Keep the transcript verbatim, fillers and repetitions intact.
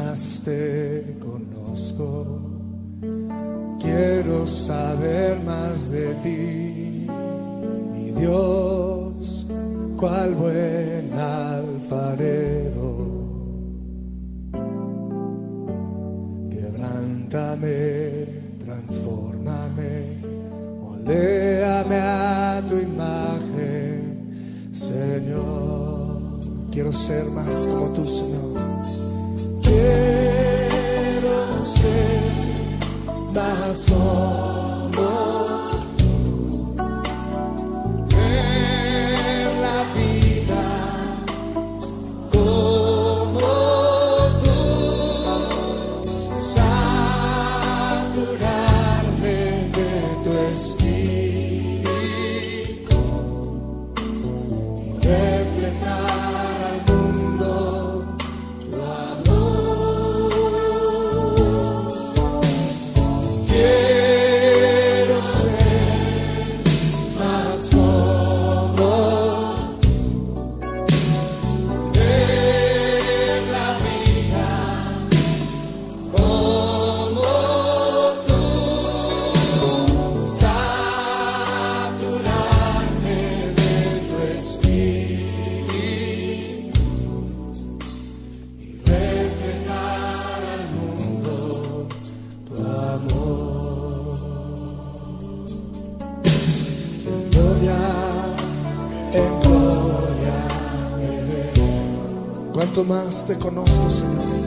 más te conozco, quiero saber más de ti, mi Dios, cual buen alfarero. Quebrántame, transfórmame, moldéame a tu imagen, Señor. Quiero ser más como tú, Señor. Quiero ser más como tú, ver la vida como tú, saturarme de tu espíritu y reflejar al mundo tu amor. Quiero ser más como tú, ver la vida como tú, saturarme de tu espíritu y reflejar al mundo tu amor. En gloria, en gloria te veo. Cuanto más te conozco, Señor,